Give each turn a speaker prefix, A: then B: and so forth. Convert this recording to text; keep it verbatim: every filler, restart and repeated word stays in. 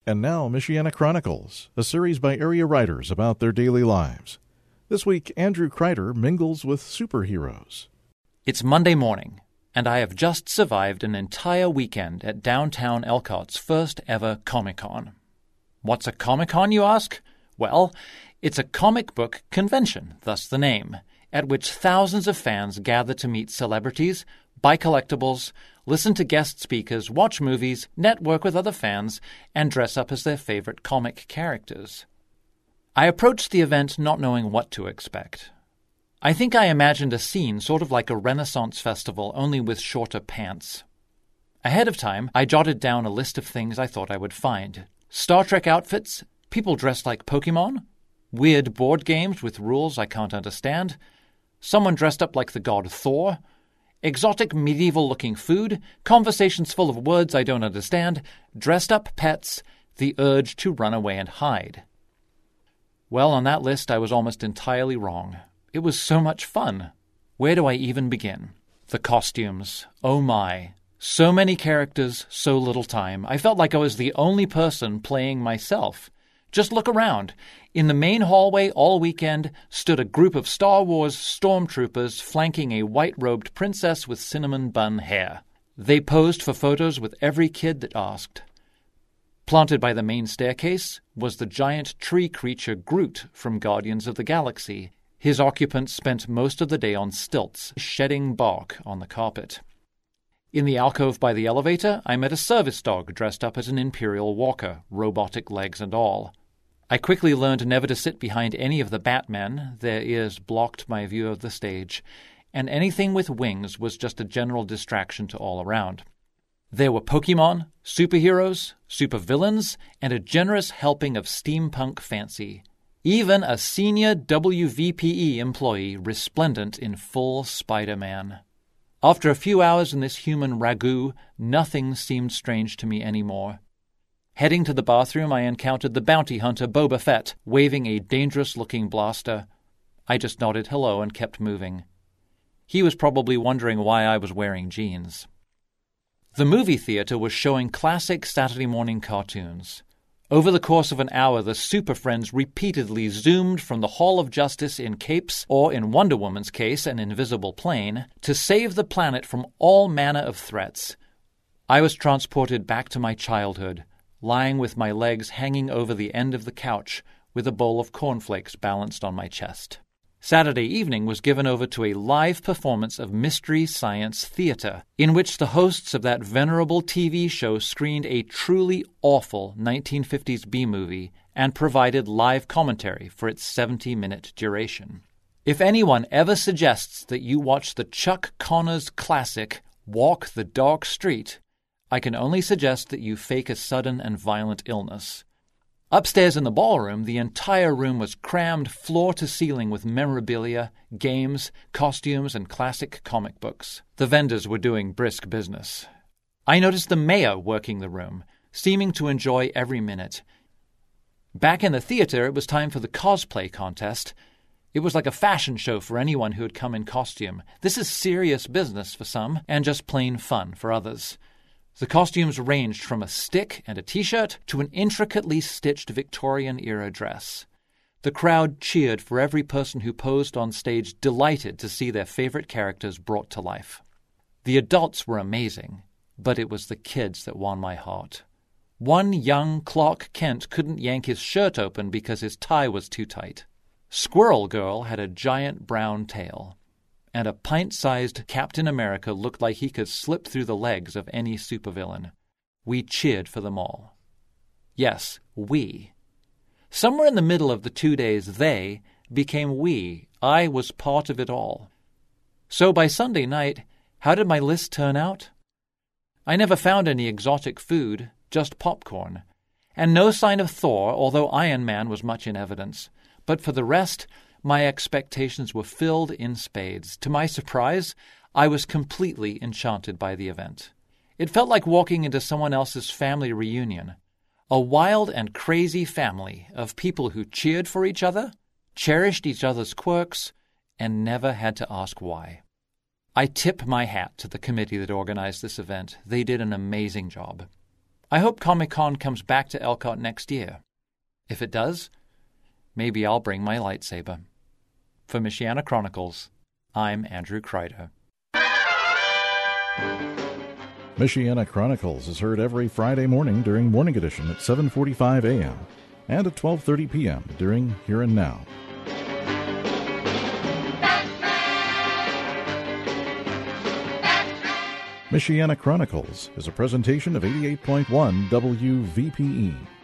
A: And now, Michiana Chronicles, a series by area writers about their daily lives. This week, Andrew Kreider mingles with superheroes.
B: It's Monday morning, and I have just survived an entire weekend at downtown Elcott's first ever Comic-Con. What's a Comic-Con, you ask? Well, it's a comic book convention, thus the name, at which thousands of fans gather to meet celebrities, buy collectibles, listen to guest speakers, watch movies, network with other fans, and dress up as their favorite comic characters. I approached the event not knowing what to expect. I think I imagined a scene sort of like a Renaissance festival, only with shorter pants. Ahead of time, I jotted down a list of things I thought I would find. Star Trek outfits, people dressed like Pokemon, weird board games with rules I can't understand, someone dressed up like the god Thor, exotic medieval-looking food, conversations full of words I don't understand, dressed-up pets, the urge to run away and hide. Well, on that list I was almost entirely wrong. It was so much fun. Where do I even begin? The costumes. Oh my. So many characters, so little time. I felt like I was the only person playing myself. Just look around. In the main hallway all weekend stood a group of Star Wars stormtroopers flanking a white-robed princess with cinnamon bun hair. They posed for photos with every kid that asked. Planted by the main staircase was the giant tree creature Groot from Guardians of the Galaxy. His occupants spent most of the day on stilts, shedding bark on the carpet. In the alcove by the elevator, I met a service dog dressed up as an Imperial Walker, robotic legs and all. I quickly learned never to sit behind any of the Batmen. Their ears blocked my view of the stage, and anything with wings was just a general distraction to all around. There were Pokemon, superheroes, supervillains, and a generous helping of steampunk fancy. Even a senior W V P E employee resplendent in full Spider-Man. After a few hours in this human ragout, nothing seemed strange to me anymore. Heading to the bathroom, I encountered the bounty hunter Boba Fett, waving a dangerous-looking blaster. I just nodded hello and kept moving. He was probably wondering why I was wearing jeans. The movie theater was showing classic Saturday morning cartoons. Over the course of an hour, the Super Friends repeatedly zoomed from the Hall of Justice in capes, or in Wonder Woman's case, an invisible plane, to save the planet from all manner of threats. I was transported back to my childhood, lying with my legs hanging over the end of the couch with a bowl of cornflakes balanced on my chest. Saturday evening was given over to a live performance of Mystery Science Theater, in which the hosts of that venerable T V show screened a truly awful nineteen fifties B-movie and provided live commentary for its seventy-minute duration. If anyone ever suggests that you watch the Chuck Connors classic Walk the Dark Street, I can only suggest that you fake a sudden and violent illness. Upstairs in the ballroom, the entire room was crammed floor to ceiling with memorabilia, games, costumes, and classic comic books. The vendors were doing brisk business. I noticed the mayor working the room, seeming to enjoy every minute. Back in the theater, it was time for the cosplay contest. It was like a fashion show for anyone who had come in costume. This is serious business for some, and just plain fun for others. The costumes ranged from a stick and a t-shirt to an intricately stitched Victorian-era dress. The crowd cheered for every person who posed on stage, delighted to see their favorite characters brought to life. The adults were amazing, but it was the kids that won my heart. One young Clark Kent couldn't yank his shirt open because his tie was too tight. Squirrel Girl had a giant brown tail. And a pint-sized Captain America looked like he could slip through the legs of any supervillain. We cheered for them all. Yes, we. Somewhere in the middle of the two days, they became we. I was part of it all. So by Sunday night, how did my list turn out? I never found any exotic food, just popcorn. And no sign of Thor, although Iron Man was much in evidence. But for the rest, my expectations were filled in spades. To my surprise, I was completely enchanted by the event. It felt like walking into someone else's family reunion. A wild and crazy family of people who cheered for each other, cherished each other's quirks, and never had to ask why. I tip my hat to the committee that organized this event. They did an amazing job. I hope Comic-Con comes back to Elkhart next year. If it does, maybe I'll bring my lightsaber. For Michiana Chronicles, I'm Andrew Kreider.
A: Michiana Chronicles is heard every Friday morning during Morning Edition at seven forty-five a.m. and at twelve thirty p.m. during Here and Now. Michiana Chronicles is a presentation of eighty-eight point one W V P E.